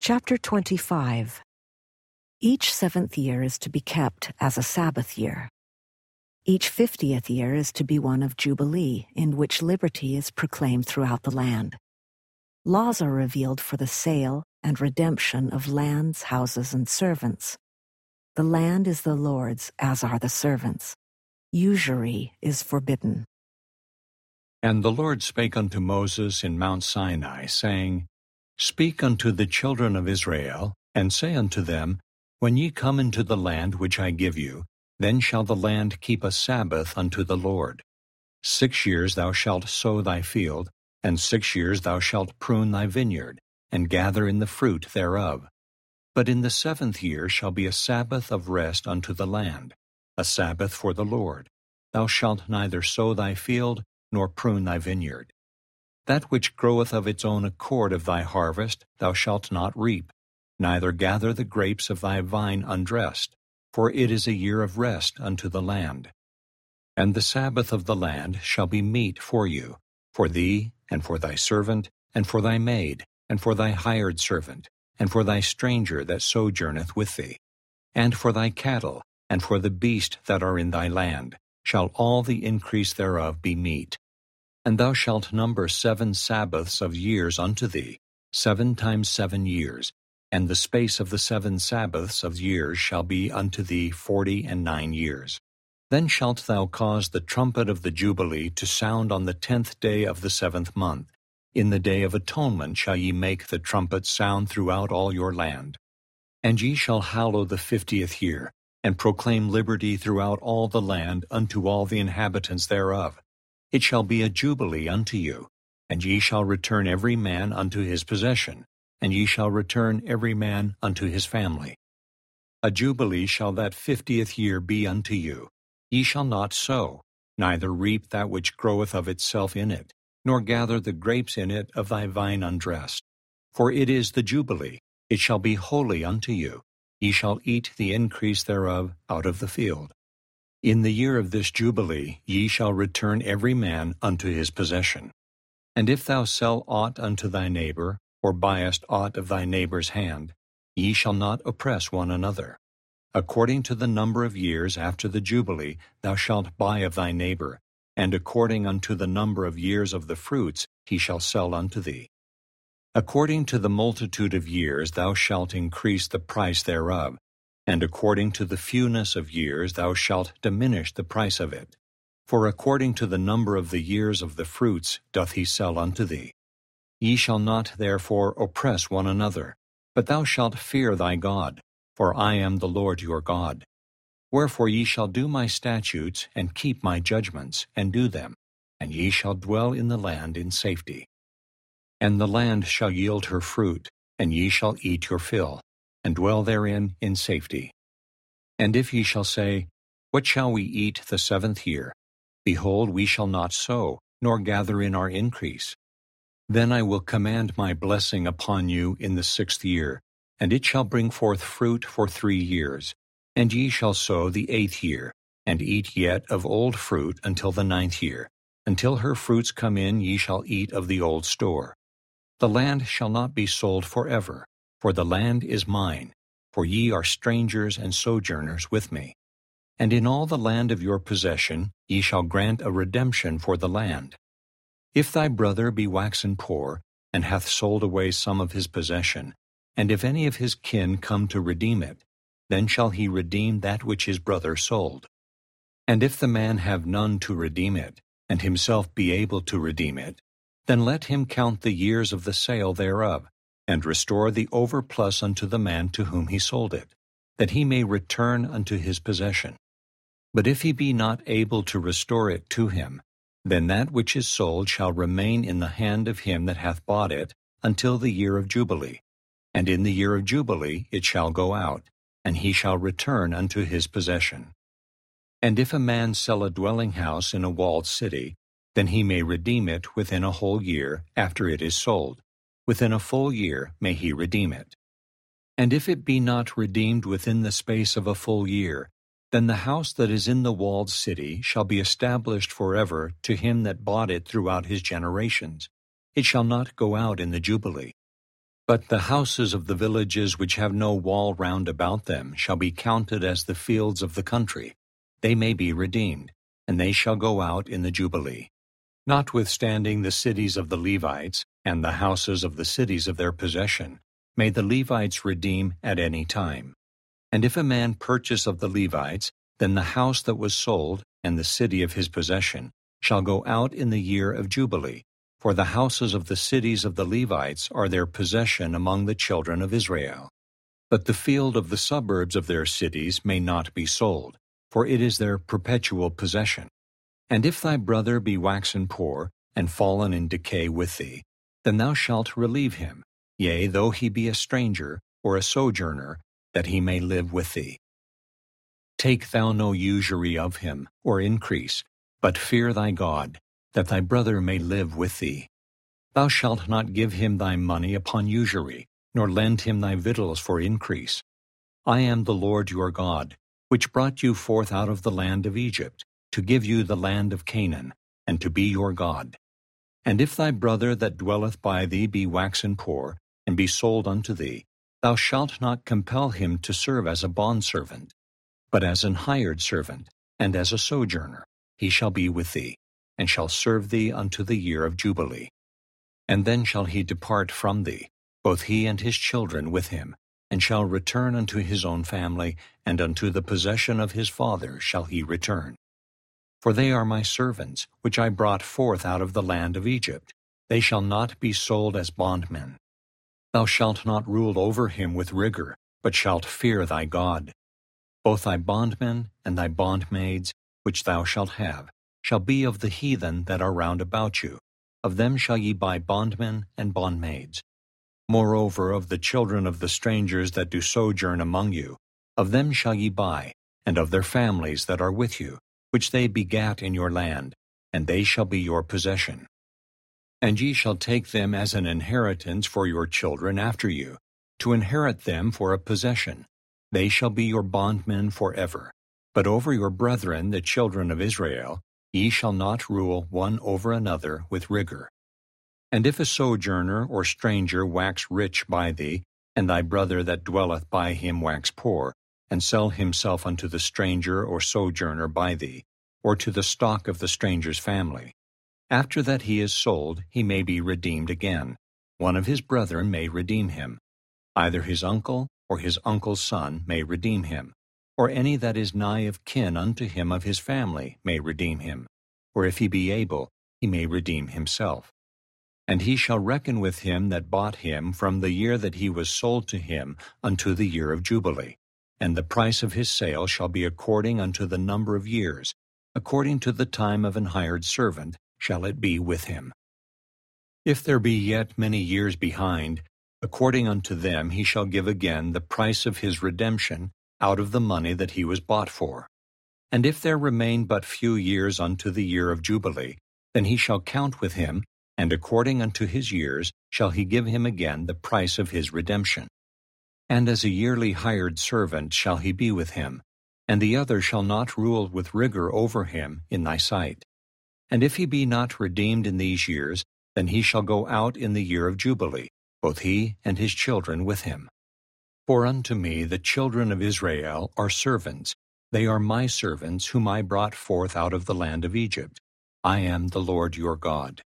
Chapter 25. Each 7th year is to be kept as a Sabbath year. Each 50th year is to be one of Jubilee, in which liberty is proclaimed throughout the land. Laws are revealed for the sale and redemption of lands, houses, and servants. The land is the Lord's, as are the servants. Usury is forbidden. And the Lord spake unto Moses in Mount Sinai, saying, Speak unto the children of Israel, and say unto them, When ye come into the land which I give you, then shall the land keep a Sabbath unto the Lord. 6 years thou shalt sow thy field, and 6 years thou shalt prune thy vineyard, and gather in the fruit thereof. But in the 7th year shall be a Sabbath of rest unto the land, a Sabbath for the Lord. Thou shalt neither sow thy field, nor prune thy vineyard. That which groweth of its own accord of thy harvest thou shalt not reap, neither gather the grapes of thy vine undressed, for it is a year of rest unto the land. And the Sabbath of the land shall be meat for you, for thee, and for thy servant, and for thy maid, and for thy hired servant, and for thy stranger that sojourneth with thee, and for thy cattle, and for the beast that are in thy land, shall all the increase thereof be meat. And thou shalt number 7 Sabbaths of years unto thee, 7 times 7 years, and the space of the 7 Sabbaths of years shall be unto thee 49 years. Then shalt thou cause the trumpet of the Jubilee to sound on the 10th day of the 7th month. In the day of atonement shall ye make the trumpet sound throughout all your land. And ye shall hallow the 50th year, and proclaim liberty throughout all the land unto all the inhabitants thereof. It shall be a jubilee unto you, and ye shall return every man unto his possession, and ye shall return every man unto his family. A jubilee shall that 50th year be unto you. Ye shall not sow, neither reap that which groweth of itself in it, nor gather the grapes in it of thy vine undressed. For it is the jubilee, it shall be holy unto you. Ye shall eat the increase thereof out of the field. In the year of this Jubilee ye shall return every man unto his possession. And if thou sell aught unto thy neighbor, or buyest aught of thy neighbor's hand, ye shall not oppress one another. According to the number of years after the Jubilee thou shalt buy of thy neighbor, and according unto the number of years of the fruits he shall sell unto thee. According to the multitude of years thou shalt increase the price thereof, and according to the fewness of years thou shalt diminish the price of it. For according to the number of the years of the fruits doth he sell unto thee. Ye shall not therefore oppress one another, but thou shalt fear thy God, for I am the Lord your God. Wherefore ye shall do my statutes, and keep my judgments, and do them, and ye shall dwell in the land in safety. And the land shall yield her fruit, and ye shall eat your fill, and dwell therein in safety. And if ye shall say, What shall we eat the 7th year? Behold, we shall not sow, nor gather in our increase. Then I will command my blessing upon you in the 6th year, and it shall bring forth fruit for 3 years. And ye shall sow the 8th year, and eat yet of old fruit until the 9th year. Until her fruits come in ye shall eat of the old store. The land shall not be sold forever, for the land is mine, for ye are strangers and sojourners with me. And in all the land of your possession ye shall grant a redemption for the land. If thy brother be waxen poor, and hath sold away some of his possession, and if any of his kin come to redeem it, then shall he redeem that which his brother sold. And if the man have none to redeem it, and himself be able to redeem it, then let him count the years of the sale thereof, and restore the overplus unto the man to whom he sold it, that he may return unto his possession. But if he be not able to restore it to him, then that which is sold shall remain in the hand of him that hath bought it until the year of Jubilee. And in the year of Jubilee it shall go out, and he shall return unto his possession. And if a man sell a dwelling house in a walled city, then he may redeem it within a whole year after it is sold. Within a full year may he redeem it. And if it be not redeemed within the space of a full year, then the house that is in the walled city shall be established forever to him that bought it throughout his generations. It shall not go out in the Jubilee. But the houses of the villages which have no wall round about them shall be counted as the fields of the country. They may be redeemed, and they shall go out in the Jubilee. Notwithstanding the cities of the Levites, and the houses of the cities of their possession, may the Levites redeem at any time. And if a man purchase of the Levites, then the house that was sold, and the city of his possession, shall go out in the year of Jubilee. For the houses of the cities of the Levites are their possession among the children of Israel. But the field of the suburbs of their cities may not be sold, for it is their perpetual possession. And if thy brother be waxen poor, and fallen in decay with thee, then thou shalt relieve him, yea, though he be a stranger, or a sojourner, that he may live with thee. Take thou no usury of him, or increase, but fear thy God, that thy brother may live with thee. Thou shalt not give him thy money upon usury, nor lend him thy victuals for increase. I am the Lord your God, which brought you forth out of the land of Egypt, to give you the land of Canaan, and to be your God. And if thy brother that dwelleth by thee be waxen poor, and be sold unto thee, thou shalt not compel him to serve as a bondservant, but as an hired servant, and as a sojourner, he shall be with thee, and shall serve thee unto the year of Jubilee. And then shall he depart from thee, both he and his children with him, and shall return unto his own family, and unto the possession of his father shall he return. For they are my servants, which I brought forth out of the land of Egypt. They shall not be sold as bondmen. Thou shalt not rule over him with rigor, but shalt fear thy God. Both thy bondmen and thy bondmaids, which thou shalt have, shall be of the heathen that are round about you. Of them shall ye buy bondmen and bondmaids. Moreover, of the children of the strangers that do sojourn among you, of them shall ye buy, and of their families that are with you, which they begat in your land, and they shall be your possession. And ye shall take them as an inheritance for your children after you, to inherit them for a possession. They shall be your bondmen forever. But over your brethren, the children of Israel, ye shall not rule one over another with rigor. And if a sojourner or stranger wax rich by thee, and thy brother that dwelleth by him wax poor, and sell himself unto the stranger or sojourner by thee, or to the stock of the stranger's family, after that he is sold, he may be redeemed again. One of his brethren may redeem him. Either his uncle or his uncle's son may redeem him, or any that is nigh of kin unto him of his family may redeem him, or if he be able, he may redeem himself. And he shall reckon with him that bought him from the year that he was sold to him unto the year of Jubilee, and the price of his sale shall be according unto the number of years, according to the time of an hired servant shall it be with him. If there be yet many years behind, according unto them he shall give again the price of his redemption out of the money that he was bought for. And if there remain but few years unto the year of Jubilee, then he shall count with him, and according unto his years shall he give him again the price of his redemption. And as a yearly hired servant shall he be with him, and the other shall not rule with rigor over him in thy sight. And if he be not redeemed in these years, then he shall go out in the year of Jubilee, both he and his children with him. For unto me the children of Israel are servants. They are my servants whom I brought forth out of the land of Egypt. I am the Lord your God.